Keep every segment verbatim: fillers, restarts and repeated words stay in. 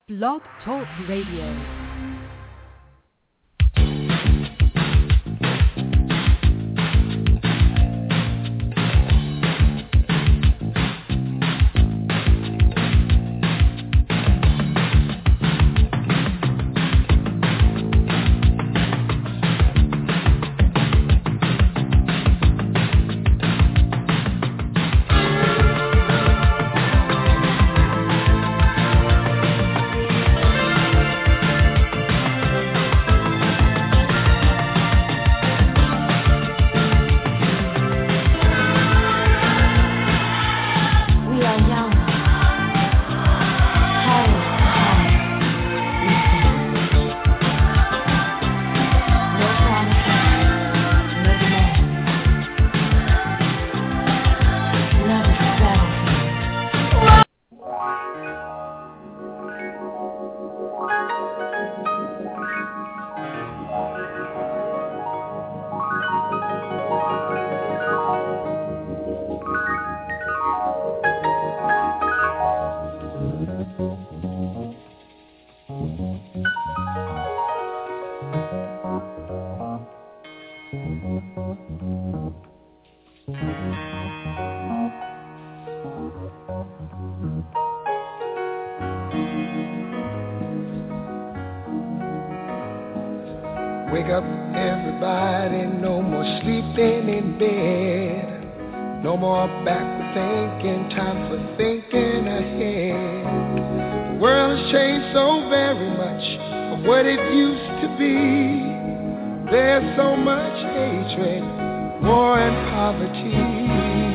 Blog Talk Radio. Wake up, everybody, no more sleeping in bed. No more backward thinking, time for thinking ahead. The world has changed so very much from what it used to be. There's so much hatred, war and poverty.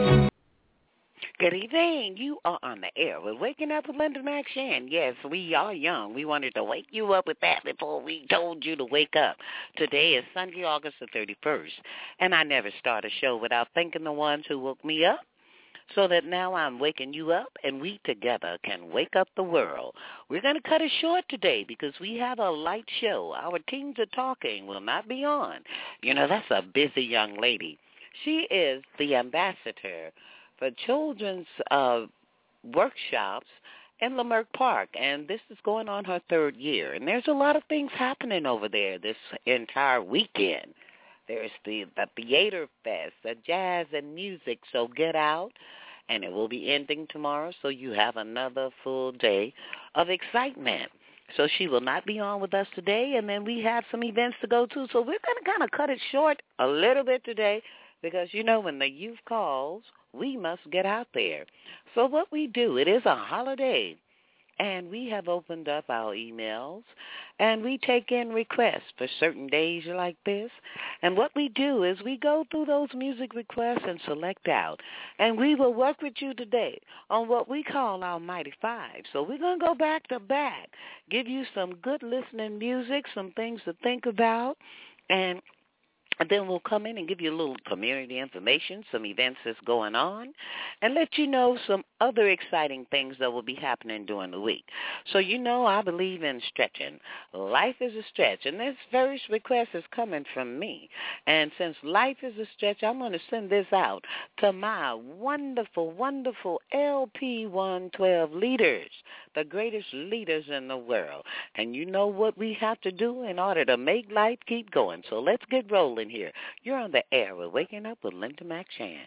Good evening. You are on the air with Waking Up with Linda McShan. Yes, we are young. We wanted to wake you up with that before we told you to wake up. Today is Sunday, August the thirty-first, and I never start a show without thanking the ones who woke me up, so that now I'm waking you up, and we together can wake up the world. We're going to cut it short today because we have a light show. Our Teens Are Talking will not be on. You know, that's a busy young lady. She is the ambassador for children's uh, workshops in Leimert Park, and this is going on her third year. And there's a lot of things happening over there this entire weekend. There's the, the Theater Fest, the jazz and music, so get out. And it will be ending tomorrow, so you have another full day of excitement. So she will not be on with us today, and then we have some events to go to. So we're going to kind of cut it short a little bit today because, you know, when the youth calls, we must get out there. So what we do, it is a holiday, and we have opened up our emails, and we take in requests for certain days like this. And what we do is we go through those music requests and select out. And we will work with you today on what we call our Mighty Five. So we're going to go back to back, give you some good listening music, some things to think about, and And then we'll come in and give you a little community information, some events that's going on, and let you know some other exciting things that will be happening during the week. So, you know, I believe in stretching. Life is a stretch, and this first request is coming from me. And since life is a stretch, I'm going to send this out to my wonderful, wonderful L P one twelve leaders, the greatest leaders in the world. And you know what we have to do in order to make life keep going. So let's get rolling here. You're on the air with Waking Up with Linda McShan.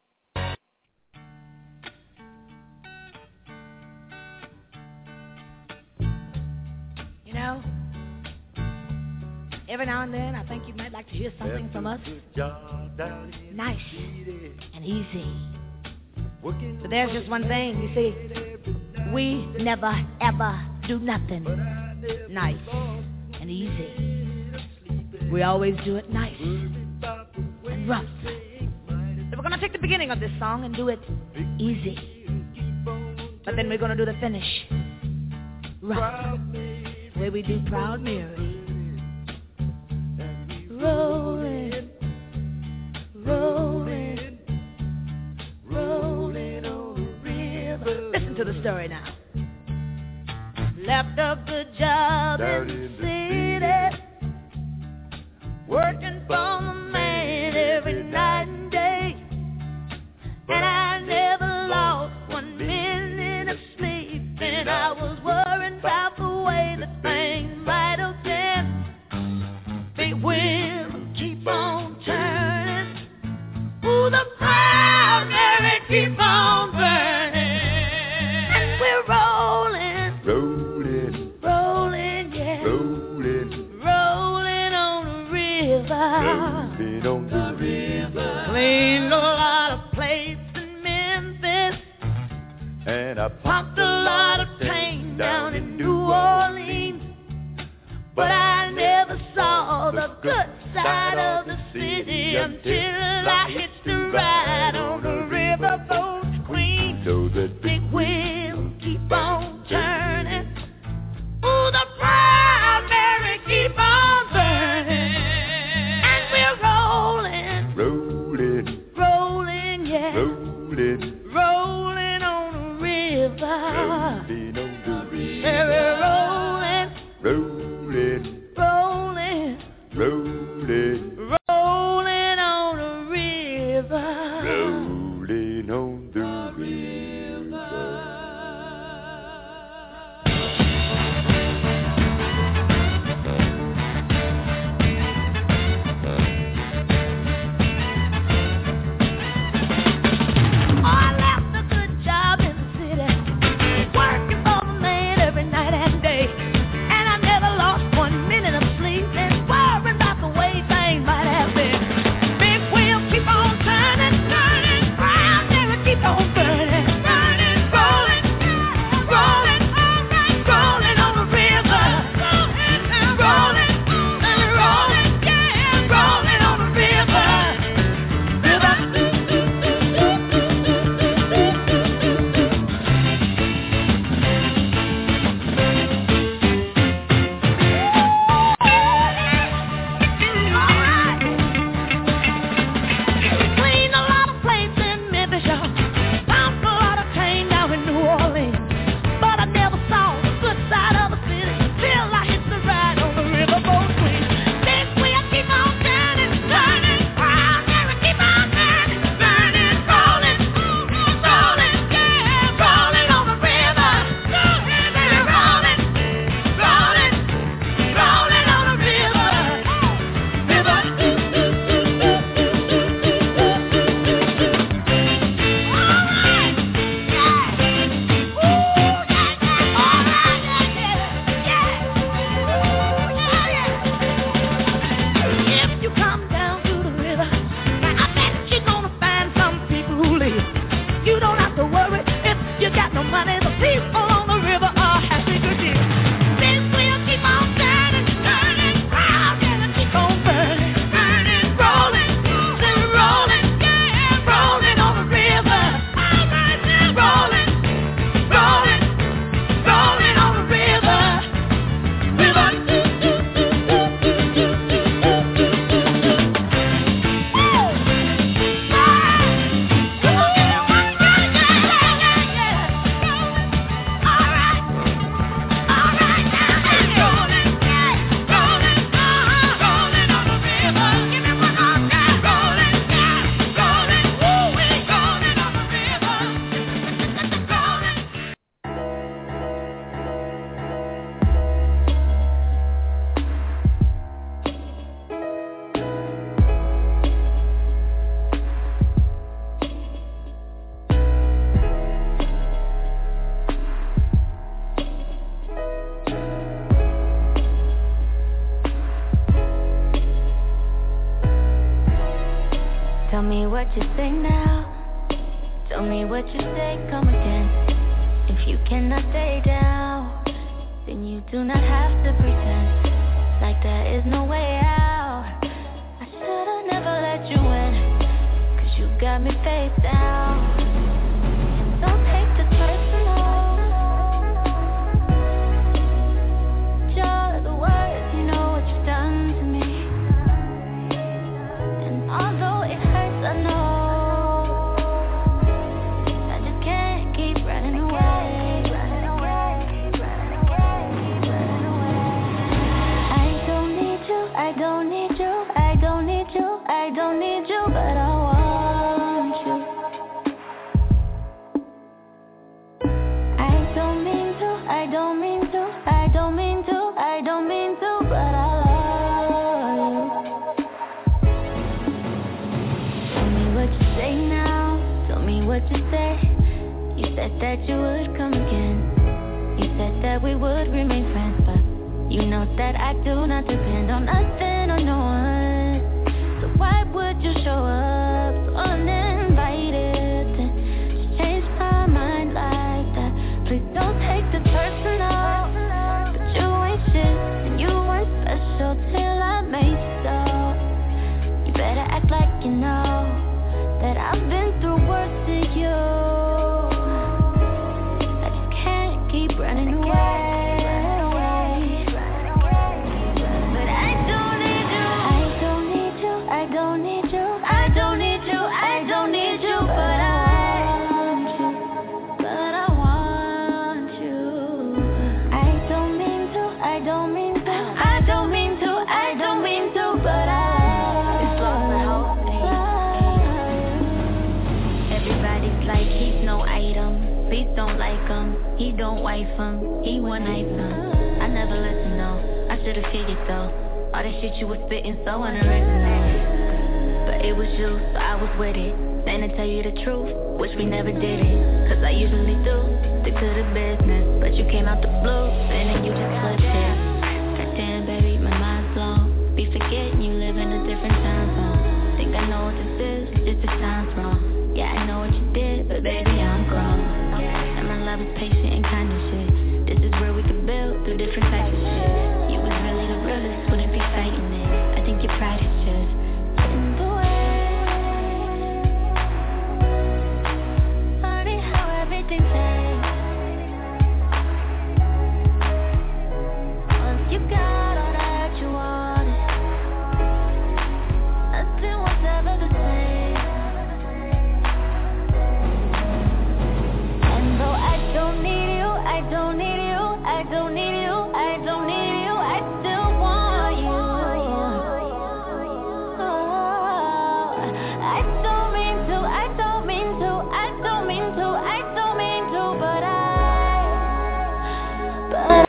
You know, every now and then I think you might like to hear something from us nice and easy. But there's just one thing, you see, we never ever do nothing nice and easy. We always do it nice and rough. So we're going to take the beginning of this song and do it easy. But then we're going to do the finish rough, the way we do Proud Mary. Rolling, rolling, rolling on the river. Listen to the story now. Left a good job in the city, working for the man every night and day. And I never lost one minute of sleep, and I was worrying about rolling, rolling, yeah, rolling, rolling on the river, rolling on the river. Cleaned a lot of plates in Memphis, and I popped a lot of tang down in New Orleans, but I never saw the good side of the city until I hitched a ride on the riverboat queen. So that big wheel keep on turning, ooh, the primary keep on burning, and we're rolling, rolling, rolling, yeah, rolling, rolling on the river, rolling on the river. yeah, we're rolling, rolling, rolling, rolling, rolling on the river, rolling on the river. Tell me what you say now. Tell me what you say, come again. If you cannot stay down, then you do not have to pretend like there is no way out. I should've never let you in, cause you got me face down. And don't take this personal. Just the words, you know what you've done to me. And although it hurts, I know I just can't keep running away. I don't need you, I don't need you, I don't need you, I don't need you, but I want you. I don't mean to, I don't mean to, I don't mean to, I don't mean to, but I love you. Tell me what you say now, tell me what you say. You said that you would come again. You said that we would remain friends, but you know that I do not depend on nothing or no one. So why would you show up so uninvited and change my mind like that? Please don't take this personal, but you ain't shit and you weren't special till I made so. You better act like you know that I've been through worse than you. I just can't keep running away. But I don't need you. I don't need you. I don't need you. I don't need you. I don't need you. But I want you. But I want you. I don't mean to. I don't mean to. I don't mean to. I don't mean to. But I. Everybody's like he's no item. Please don't like him. He don't wife him. He one night him. I never listened though. I should've figured though. All that shit you was spitting so unoriginal. But it was you, so I was with it. Saying to tell you the truth, wish we never did it. Cause I usually do, stick to the business. But you came out the blue, and then you just flipped it. Goddamn baby, my mind's blown. Be forgetting you live in a different time zone. Think I know what this is, just the time's wrong. Yeah, I know what you did, but baby, I'm grown. And my love is patient and kind of shit. This is where we could build through different types of shit. You was really the realest, wouldn't be fighting it. I think your pride is just in the way. Funny how everything changed once you got all that you wanted. Nothing was ever the same. I don't need you, I don't need you, I don't need you, I don't need you, I still want you. Oh, I don't mean to, I don't mean to, I don't mean to, I don't mean to, but I, but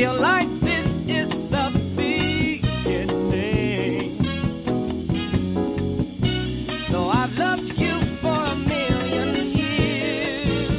feel like this is the beginning. So I've loved you for a million years.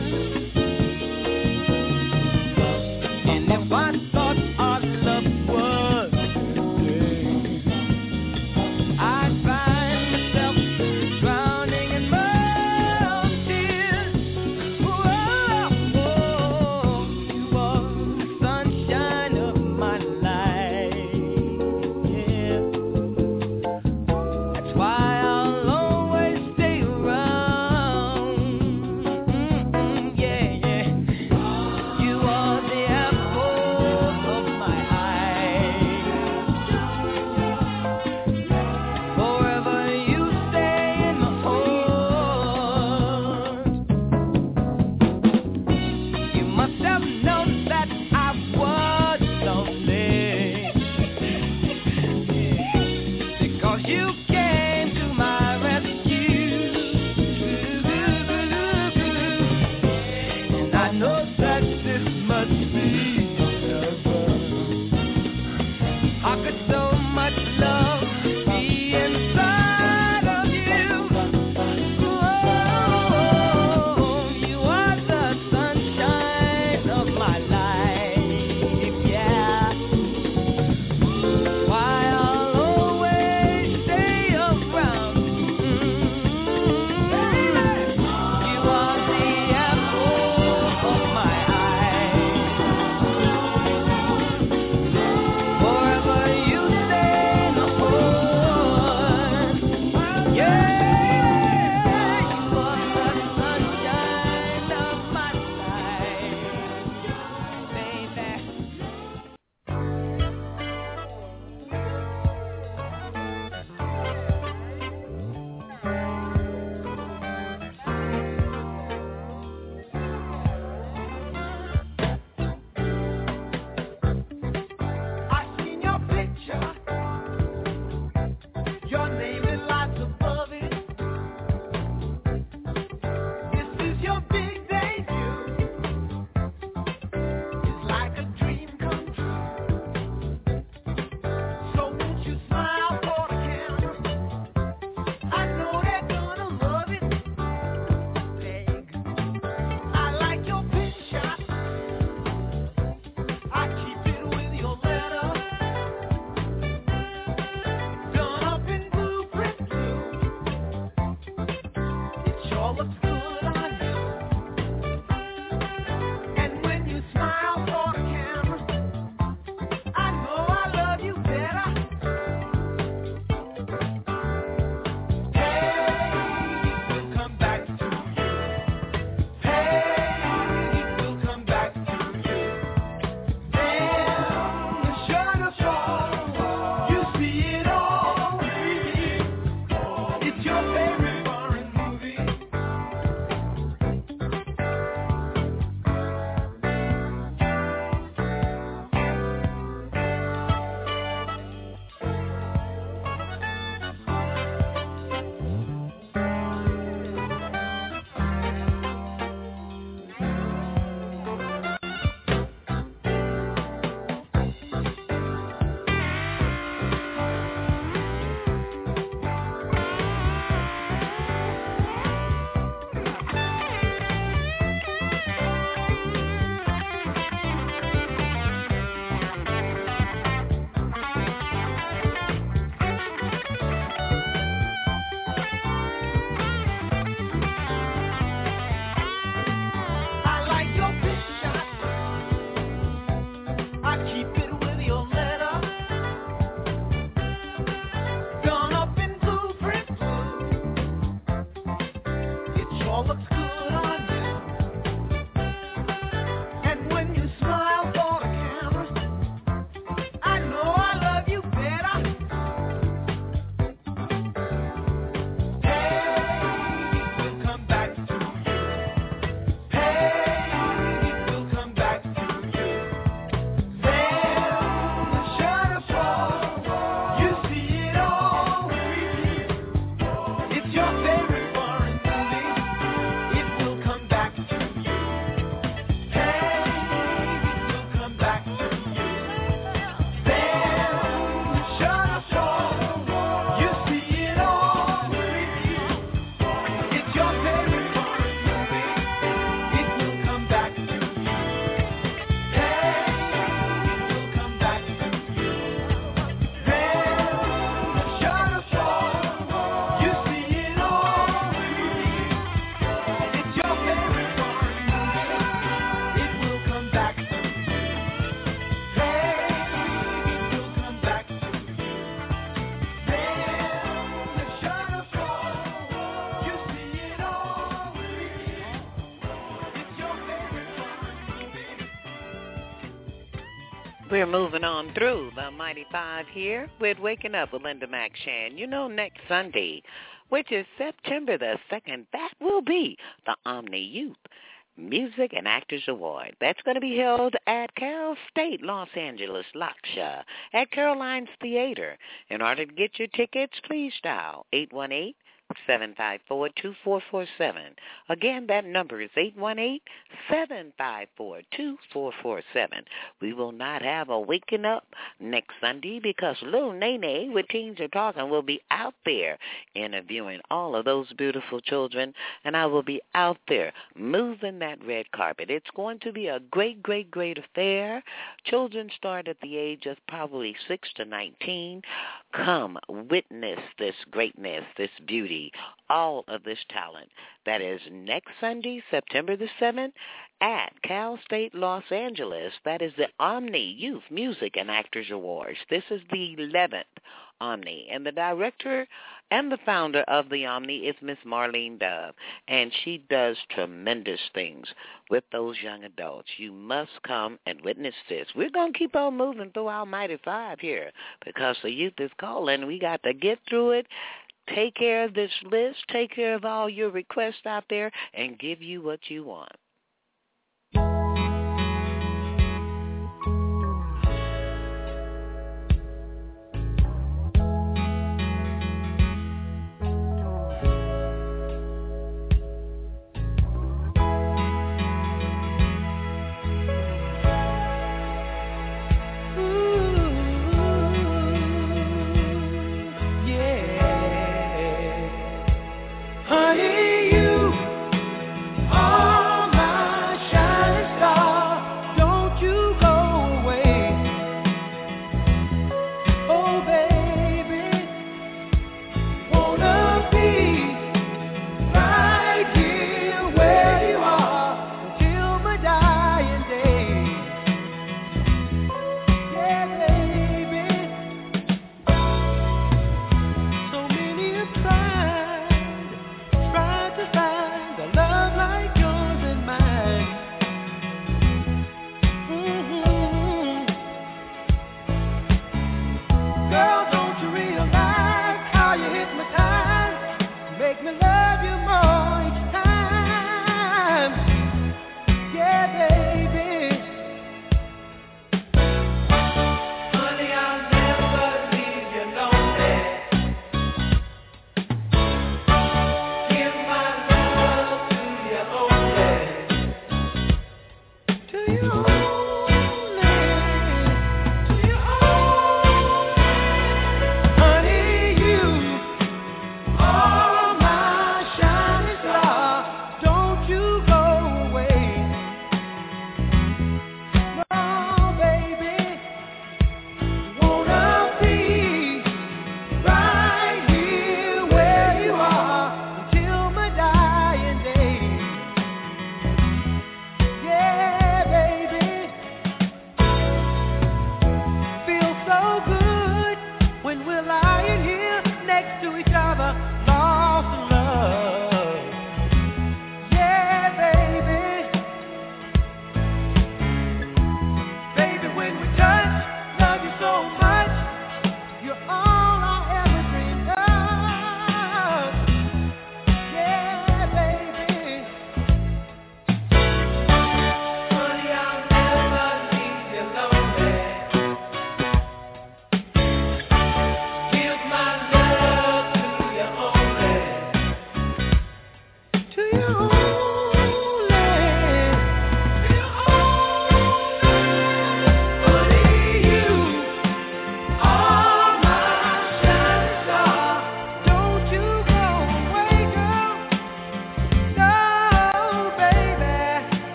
And if I thought our love was today, I'd find myself drowning in my own tears. Whoa, whoa, you are the sunshine of my life. Yeah, that's why I'll always stay around. Mm-mm, yeah, yeah. You are the apple of my eye. Forever you stay in my heart. You must have known that I was lonely, because you came to my rescue. And I know that this must be heaven. How could so much love be inside of you? Oh, you are the sunshine of my life, yeah. Why I'll always stay around. You are the apple of my eye. Forever you stay in my heart. Yeah, you are the sunshine of my life. Baby, We're moving on through the Mighty Five here with Waking Up with Linda McShan. You know, next Sunday, which is September the second, that will be the Omni Youth Music and Actors Award. That's going to be held at Cal State Los Angeles, Locksha, at Caroline's Theater. In order to get your tickets, please dial eight one eight, seven five four, two four four seven. Again, that number is eight one eight, seven five four, two four four seven. We will not have a Waking Up next Sunday because Lil Nene with Teens Are Talking will be out there interviewing all of those beautiful children, and I will be out there moving that red carpet. It's going to be a great, great, great affair. Children start at the age of probably six to nineteen. Come witness this greatness, this beauty, all of this talent. That is next Sunday, September the seventh, at Cal State Los Angeles. That is the Omni Youth Music and Actors Awards. This is the eleventh Omni, and the director and the founder of the Omni is Miss Marlene Dove, and she does tremendous things with those young adults. You must come and witness this. We're going to keep on moving through our Mighty Five here because the youth is calling. We got to get through it. Take care of this list, take care of all your requests out there, and give you what you want. Honey, you are my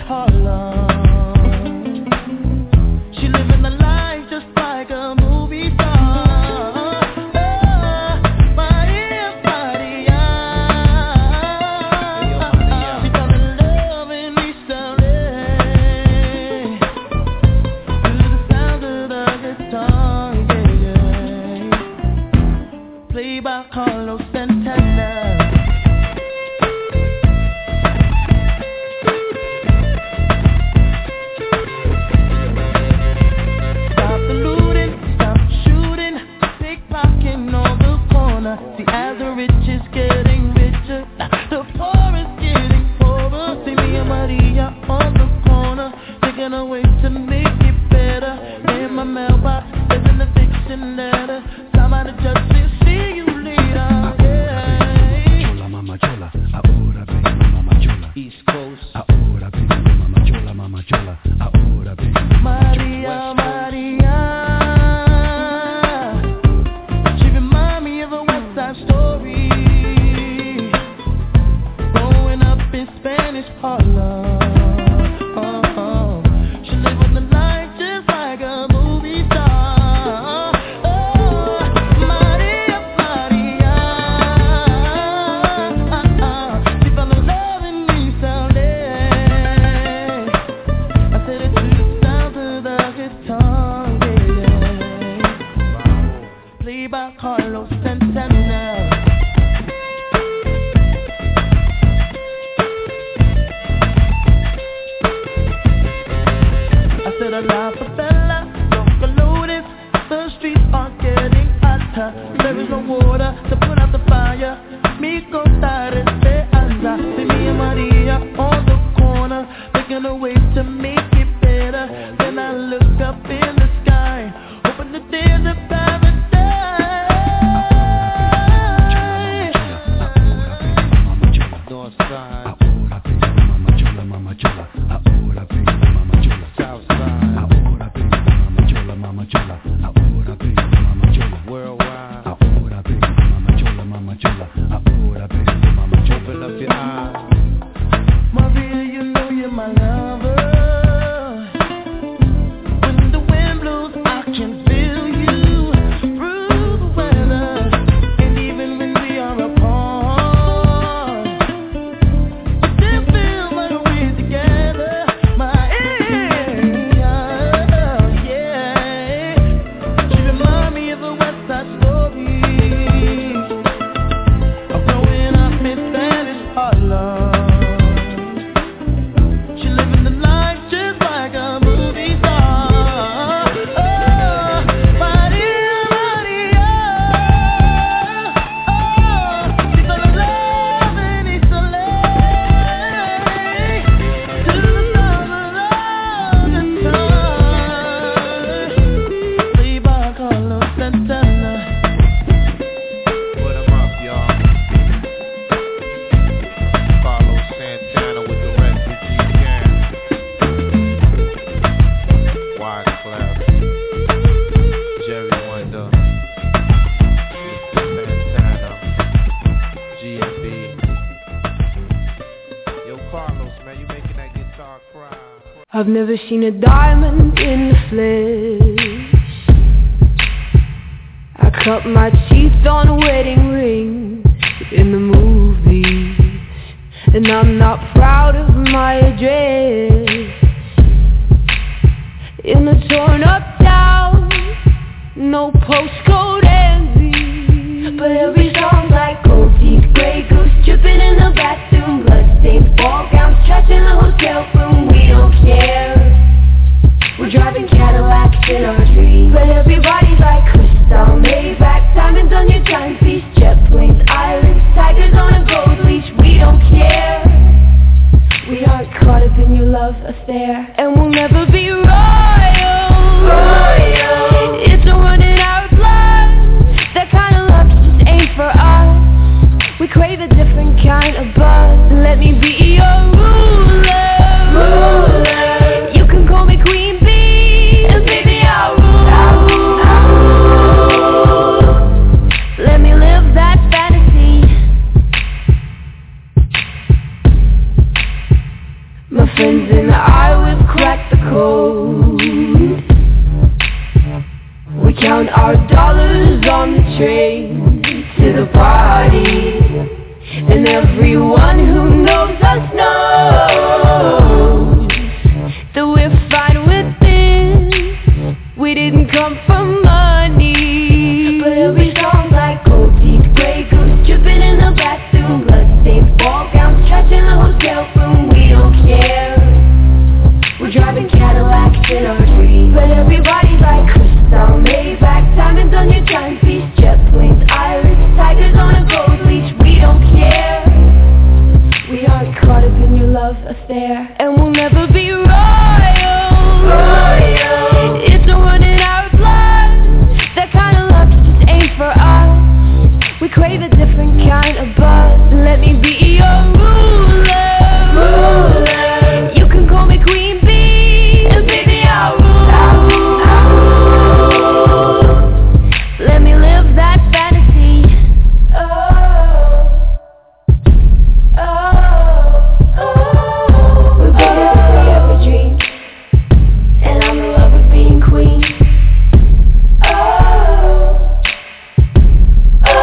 Harlem. She living the life just like a movie star. Oh, Maria, Maria. She fell in love in East L A to the sound of the guitar, yeah, yeah. Played by Carlos Santana. See, as the rich is getting richer, the poor is getting poorer. See me and Maria on the corner, taking a way to make it better. In my mailbox, there's an eviction letter. Somebody just said, see you later. Yeah. Chola, mama chola, ahora vengo, mama chola. East Coast, ahora vengo, mama chola, mama chola, ahora vengo, mama chola. Maria, Maria. Story growing up in Spanish Harlem. Oh, oh. She living the life just like a movie star. Oh, Maria, Maria. She fell in love in East L A. I said it to the sound of the guitar, yeah. Played by Carlos Santana. La favela, local loaded, the streets are getting hotter. There is no water to put out the fire. Mi contare se anda. See me and Maria on the corner, thinking a way to make it better. Then I look up in the sky, hoping the days of paradise. North side, ahora vengo, mama chola, mama chola, ahora vengo, mama chola, south side. Mama chola, ahora vengo, mama chola, worldwide. Ahora vengo, mama chola, mama chola, ahora vengo, mama chola. Open up your eyes, Maria, you know you're my lover. When the wind blows, I can feel you through the weather, and even when we are apart, still feel like we're together. My I've never seen a diamond in the flesh. I cut my teeth on wedding rings in the movies, and I'm not proud of my address. In a torn up town, no postcode envy, but every song's like gold teeth, grey goose dripping in the bathroom, bloodstained ball gowns, trash in the hotel room. We don't care. We're driving Cadillacs in our dreams, but everybody's like crystal, Maybach, diamonds on your timepiece, jet planes, islands, tigers on a gold leash. We don't care. We aren't caught up in your love affair, and we'll never be royal. Royal. It's a running our blood. That kind of love just ain't for us. We crave a different kind of buzz. Let me be your ruler. Ruler. You can call me Queen Bee, and baby I'll rule. I'll rule. I'll rule. Let me live that fantasy. My friends and I our dollars on the train to the party. And everyone who knows us knows that we're fine with this. We didn't come for money. But every song like gold teeth, Grey Goose, dripping in the bathroom, bloodstains, ball gowns, trash in the hotel room. We don't care. We're driving Cadillacs in our dreams. But everybody's like Crystal, Maybach, diamonds on your timepiece, jet planes, Iris, tigers on a gold leash. We don't care. We aren't caught up in your love affair, and we'll never be royal. Royal. It's a run in our blood. That kind of luck just ain't for us. We crave a different kind of buzz. Let me be your ruler. Ruler. You can call me Queen Bee, and baby I'll rule. I'll rule. I'll rule. Let me live that fantasy. Oh. Oh, oh, we're better than we ever dreamed, and I'm in love with being queen. Oh, oh, oh,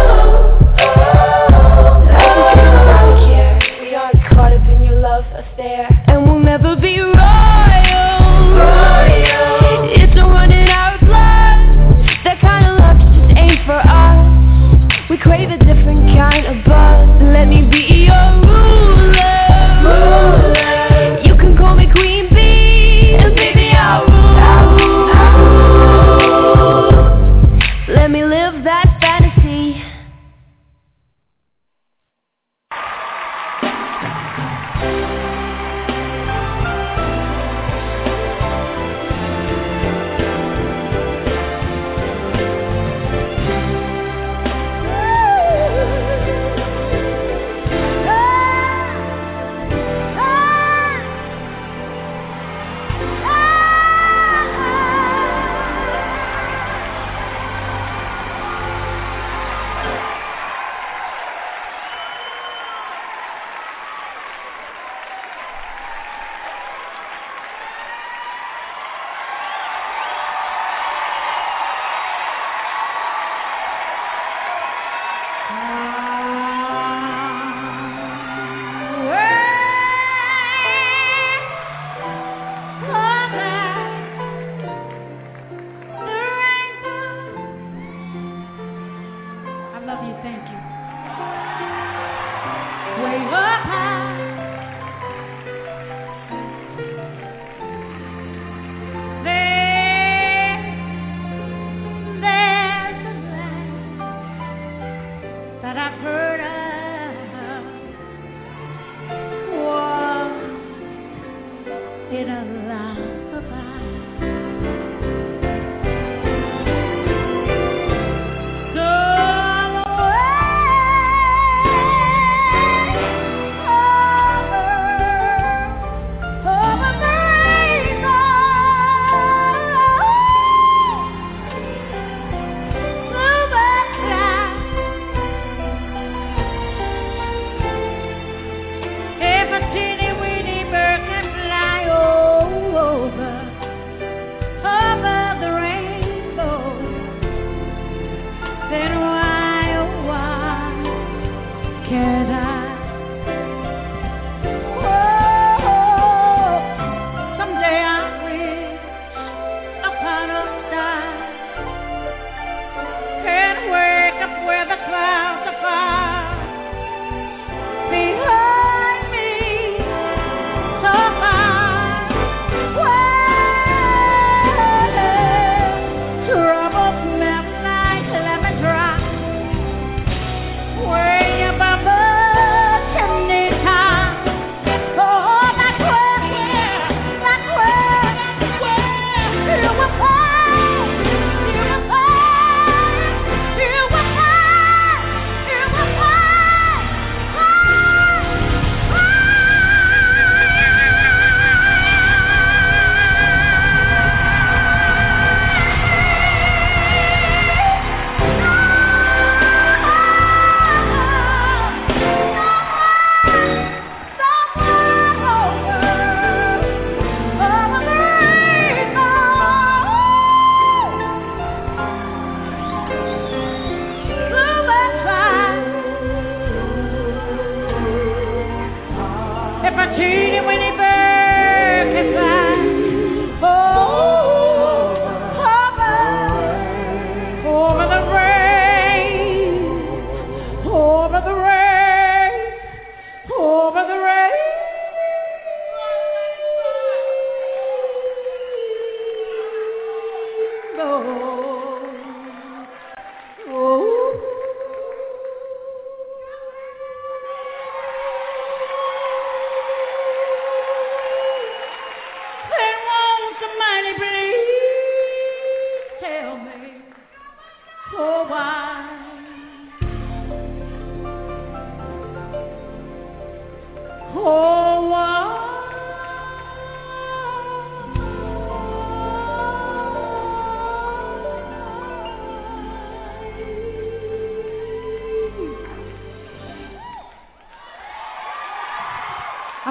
I don't care, we aren't caught up in your love affair, and we'll never be royal. Royal. It's a run in our blood. That kind of luck just ain't for us. We crave a different kind of buzz. Let me be your ruler. Ruler. You can call me Queen Bee, and baby I'll rule. I'll rule. I'll rule. Let me live that fantasy.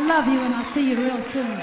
love you, and I'll see you real soon.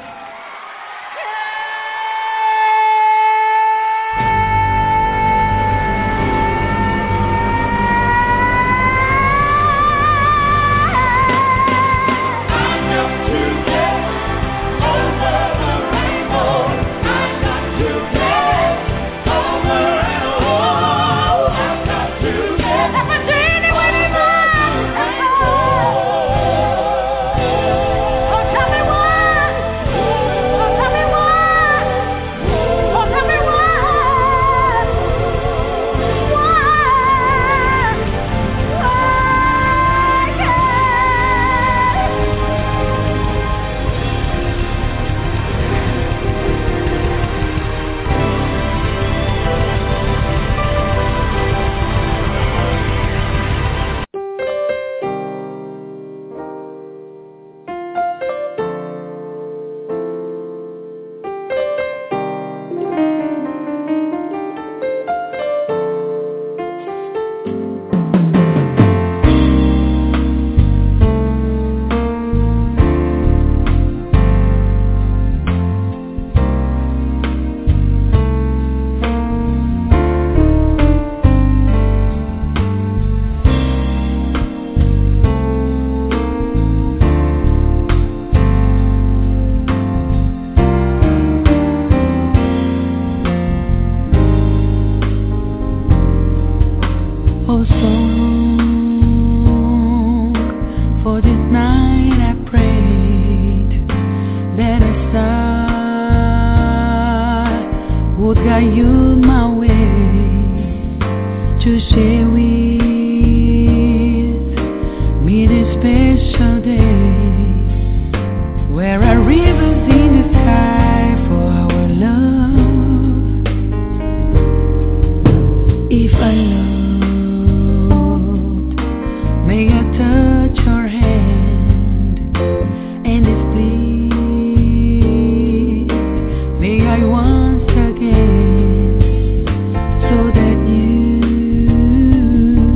Once again, so that you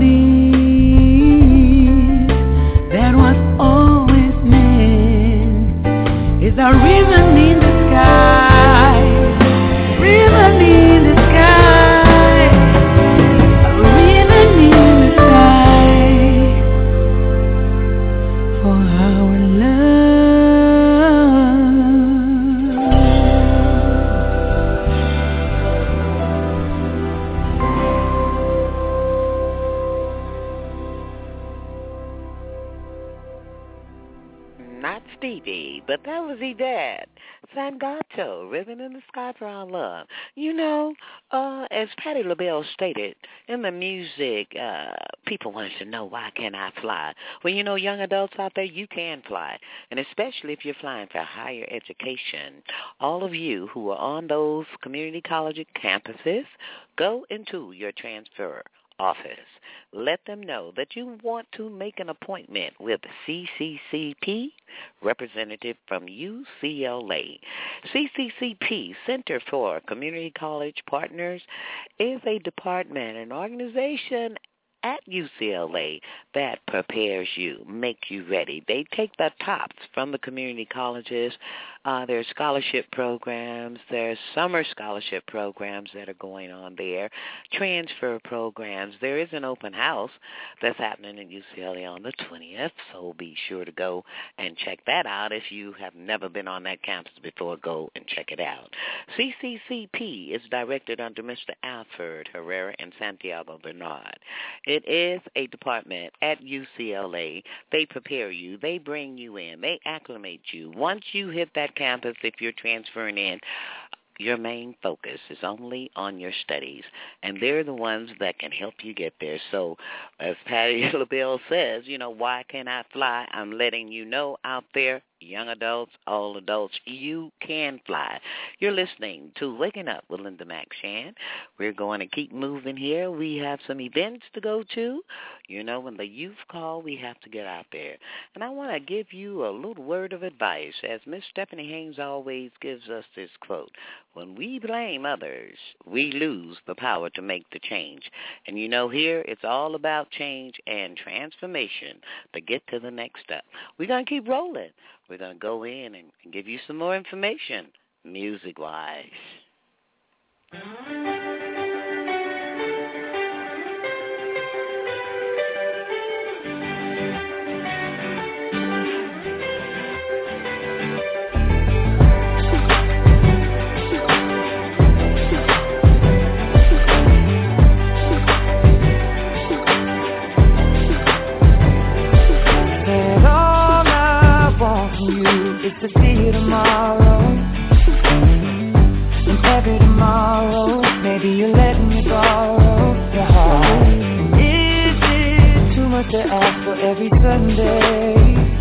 is that was always meant is a ribbon in the sky, ribbon in the sky, a ribbon in the sky for our love. Not Stevie, but that was he dad. Sangato, Ribbon in the Sky for Our Love. You know, uh, as Patti LaBelle stated, in the music, uh, people want to know, why can't I fly? Well, you know, young adults out there, you can fly, and especially if you're flying for higher education. All of you who are on those community college campuses, go into your transfer office. Let them know that you want to make an appointment with C C C P, representative from U C L A. C C C P, Center for Community College Partners, is a department, an organization at U C L A that prepares you, make you ready. They take the tops from the community colleges. Uh, there's scholarship programs. There's summer scholarship programs that are going on there, transfer programs. There is an open house that's happening at U C L A on the twentieth, so be sure to go and check that out. If you have never been on that campus before, go and check it out. C C C P is directed under Mister Alfred Herrera and Santiago Bernard. It is a department at U C L A. They prepare you. They bring you in. They acclimate you. Once you hit that campus, if you're transferring in, your main focus is only on your studies, and they're the ones that can help you get there. So as Patti LaBelle says, you know, why can't I fly? I'm letting you know out there, young adults, all adults, you can fly. You're listening to Waking Up with Linda McShan. We're going to keep moving here. We have some events to go to. You know, when the youth call, we have to get out there. And I want to give you a little word of advice, as Miss Stephanie Haynes always gives us this quote: when we blame others, we lose the power to make the change. And you know, here it's all about change and transformation to get to the next step. We're going to keep rolling. We're going to go in and give you some more information, music-wise. It's to see you tomorrow, and every tomorrow, maybe you're letting me borrow your heart. Is it too much to ask for every Sunday?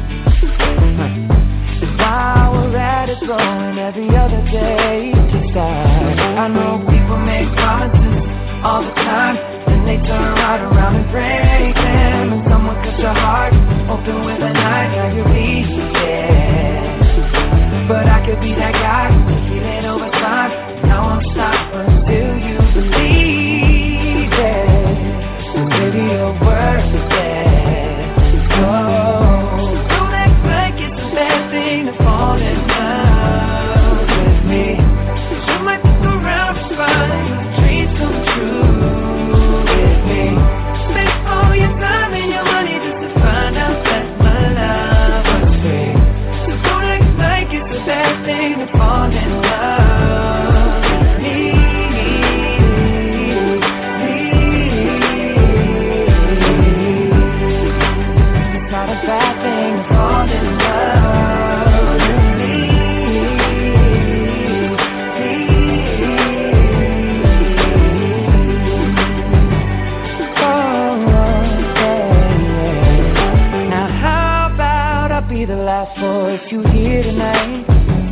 And while we're at it, throwing every other day to start. I know people make promises all the time, and they turn right around and break them. And someone cuts your heart open with a knife, now you're bleeding, yeah. But I could be that guy who can heal it over time. And I won't stop until you believe it. So baby, you're worth it. So don't act like it's the best thing to fall in love with me. You might look around and find your dreams come true with me. Spend all your time and your money just to find out that my love was free. So don't act like it's the best thing to fall in love with me. It's not a bad thing to fall in love with me. Oh, yeah. Now how about I be the last voice you hear tonight?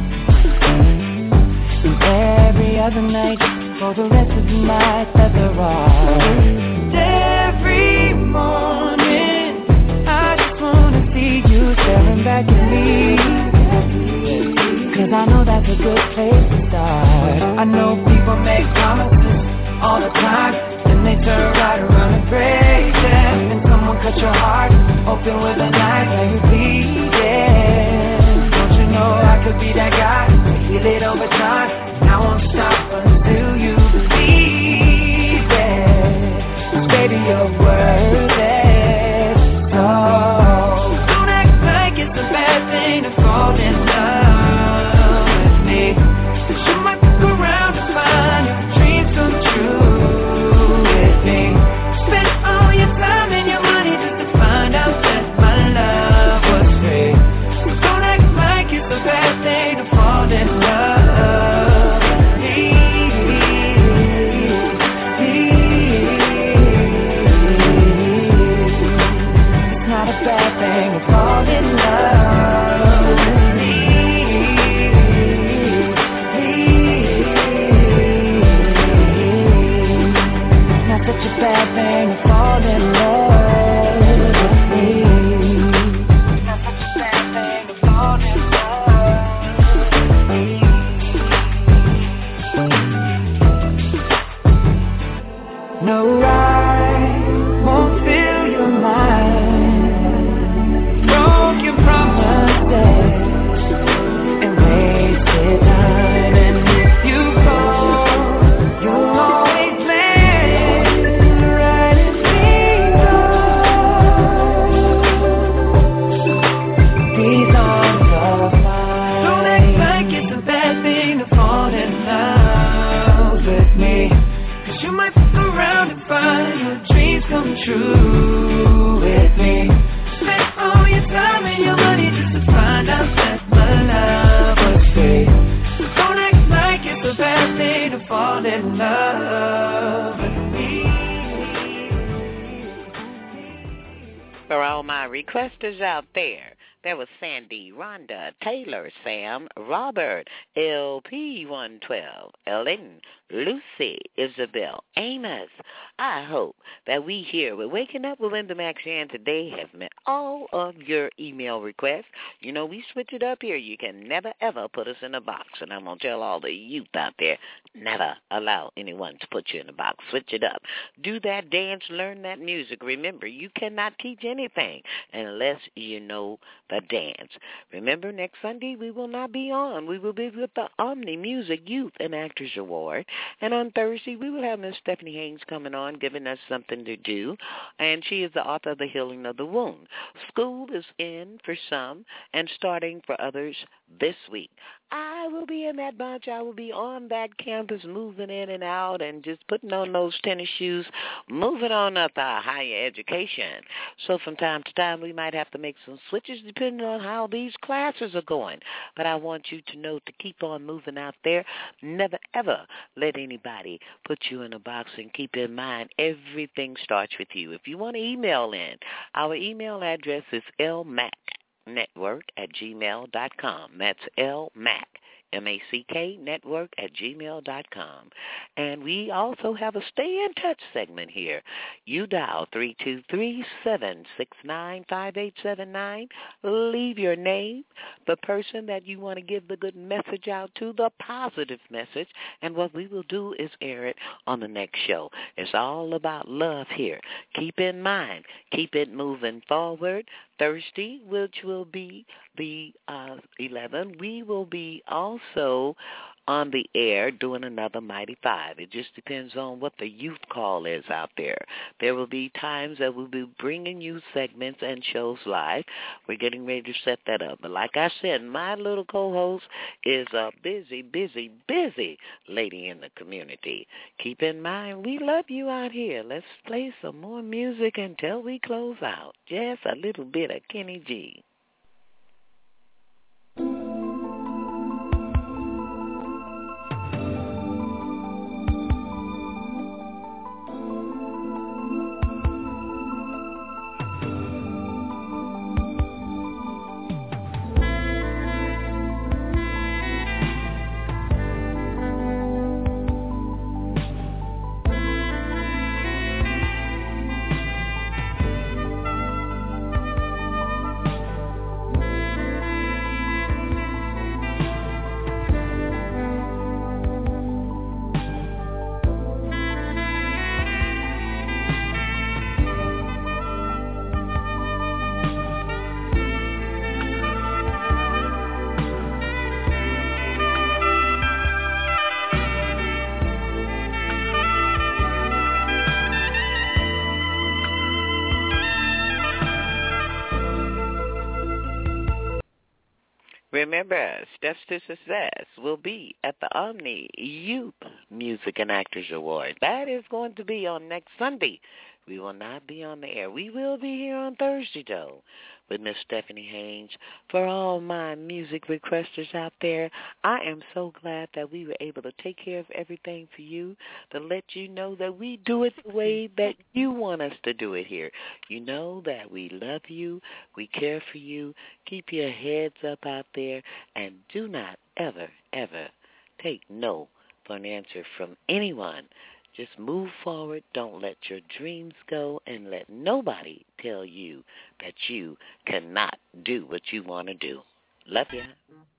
Every other night, for the rest of the night that there are. Every morning, I just wanna see you staring back at me. Cause I know that's a good place to start. I know people make promises all the time, then they turn right around and break them. something with a knife, can you please, yeah. Don't you know I could be that guy to heal it over time, and I won't stop until you believe it. 'Cause baby, you're worth it. So don't act like it's a bad thing to fall in love with me, 'cause you might look around and find your dreams come true with me. Spend all your time and your money just to find out that my love was free. So don't act like it's a bad thing to fall in love with me. It's not a bad thing to fall in love with me. Not such a bad thing to fall in love with me. Not such a bad thing to fall in love with me. No, I won't fill your mind, broke your promises, and wasted time. And if you fall, you'll always land right at these arms, these arms of mine. Don't act like it's a bad thing to fall in love with me, 'cause you might fuck around and find your dreams come true with me. Spend all your time and your money just to find out that my love was free. So don't act like it's a bad thing to fall in love with me. For all my requesters out there, there was Sandy, Rhonda, Taylor, Sam, Robert, L P one twelve, Ellen, Lucy, Isabel, Amos. I hope that we here with Waking Up with Linda McShan today have met all of your email requests. You know, we switch it up here. You can never, ever put us in a box. And I'm going to tell all the youth out there, never allow anyone to put you in a box. Switch it up. Do that dance, learn that music. Remember, you cannot teach anything unless you know the dance. Remember, next Sunday we will not be on. We will be with the Omni Music Youth and Actors Award. And on Thursday we will have Miss Stephanie Haynes coming on, giving us something to do. And she is the author of The Healing of the Wound. School is in for some and starting for others this week. I will be in that bunch. I will be on that campus, moving in and out and just putting on those tennis shoes, moving on up our higher education. So from time to time, we might have to make some switches depending on how these classes are going. But I want you to know to keep on moving out there. Never, ever let anybody put you in a box, and keep in mind everything starts with you. If you want to email in, our email address is l mac network at gmail dot com. That's lmac, M A C K, network at gmail dot com. And we also have a Stay in Touch segment here. You dial three two three, seven six nine, five eight seven nine. Leave your name, the person that you want to give the good message out to, the positive message, and what we will do is air it on the next show. It's all about love here. Keep in mind, keep it moving forward. Thursday, which will be the uh, eleventh, we will be also on the air doing another Mighty Five. It just depends on what the youth call is out there. There will be times that we'll be bringing you segments and shows live. We're getting ready to set that up. But like I said, my little co-host is a busy, busy, busy lady in the community. Keep in mind, we love you out here. Let's play some more music until we close out. Just a little bit of Kenny G. Remember, Steps to Success will be at the Omni Youth Music and Actors Award. That is going to be on next Sunday. We will not be on the air. We will be here on Thursday, though, with Miss Stephanie Haynes. For all my music requesters out there, I am so glad that we were able to take care of everything for you, to let you know that we do it the way that you want us to do it here. You know that we love you, we care for you. Keep your heads up out there, and do not ever, ever take no for an answer from anyone. Just move forward. Don't let your dreams go, and let nobody tell you that you cannot do what you want to do. Love ya.